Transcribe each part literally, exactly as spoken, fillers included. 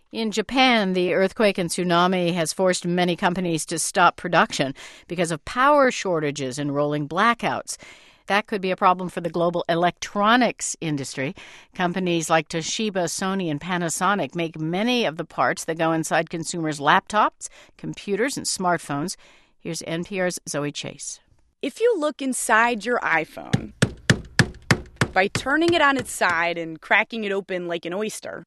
In Japan, the earthquake and tsunami has forced many companies to stop production because of power shortages and rolling blackouts. That could be a problem for the global electronics industry. Companies like Toshiba, Sony, and Panasonic make many of the parts that go inside consumers' laptops, computers, and smartphones. Here's N P R's Zoe Chase. If you look inside your iPhone by turning it on its side and cracking it open like an oyster,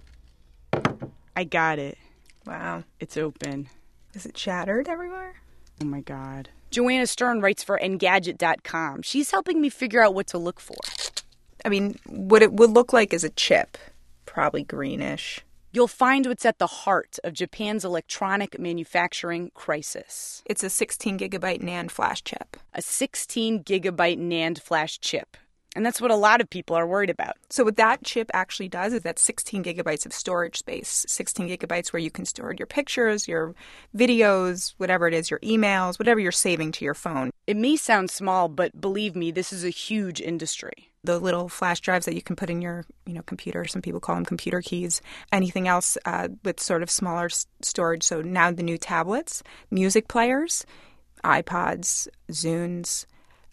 I got it. Wow. It's open. Is it shattered everywhere? Oh, my God. Joanna Stern writes for Engadget dot com. She's helping me figure out what to look for. I mean, what it would look like is a chip, probably greenish. You'll find what's at the heart of Japan's electronic manufacturing crisis. It's a sixteen gigabyte NAND flash chip. A sixteen gigabyte NAND flash chip. And that's what a lot of people are worried about. So what that chip actually does is that's sixteen gigabytes of storage space, sixteen gigabytes where you can store your pictures, your videos, whatever it is, your emails, whatever you're saving to your phone. It may sound small, but believe me, this is a huge industry. The little flash drives that you can put in your, you know, computer, some people call them computer keys, anything else uh, with sort of smaller s- storage. So now the new tablets, music players, iPods, Zunes,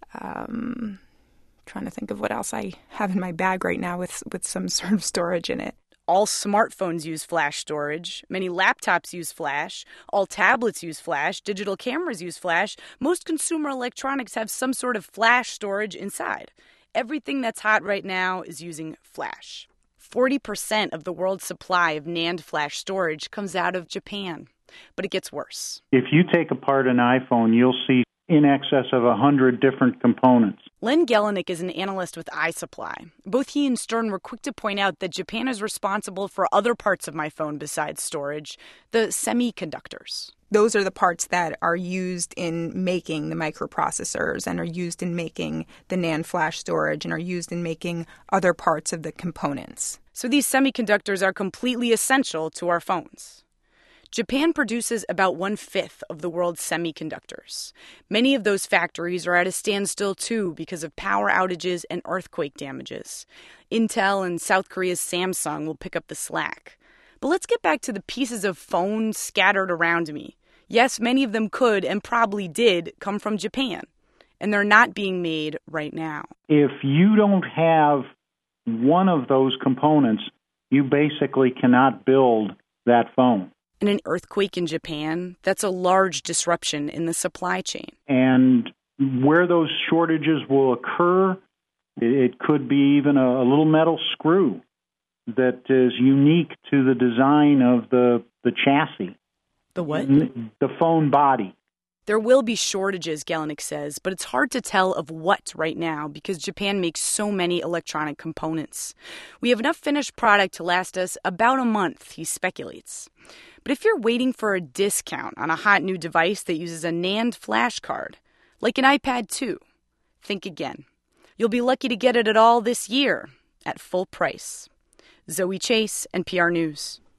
um... trying to think of what else I have in my bag right now with, with some sort of storage in it. All smartphones use flash storage. Many laptops use flash. All tablets use flash. Digital cameras use flash. Most consumer electronics have some sort of flash storage inside. Everything that's hot right now is using flash. forty percent of the world's supply of NAND flash storage comes out of Japan. But it gets worse. If you take apart an iPhone, you'll see in excess of one hundred different components. Len Gelinick is an analyst with iSupply. Both he and Stern were quick to point out that Japan is responsible for other parts of my phone besides storage, the semiconductors. Those are the parts that are used in making the microprocessors and are used in making the NAND flash storage and are used in making other parts of the components. So these semiconductors are completely essential to our phones. Japan produces about one-fifth of the world's semiconductors. Many of those factories are at a standstill, too, because of power outages and earthquake damages. Intel and South Korea's Samsung will pick up the slack. But let's get back to the pieces of phone scattered around me. Yes, many of them could and probably did come from Japan, and they're not being made right now. If you don't have one of those components, you basically cannot build that phone. In an earthquake in Japan, that's a large disruption in the supply chain. And where those shortages will occur, it could be even a, a little metal screw that is unique to the design of the, the chassis. The what? The phone body. There will be shortages, Gelinick says, but it's hard to tell of what right now because Japan makes so many electronic components. We have enough finished product to last us about a month, he speculates. But if you're waiting for a discount on a hot new device that uses a NAND flash card, like an iPad two, think again. You'll be lucky to get it at all this year at full price. Zoe Chase, N P R News.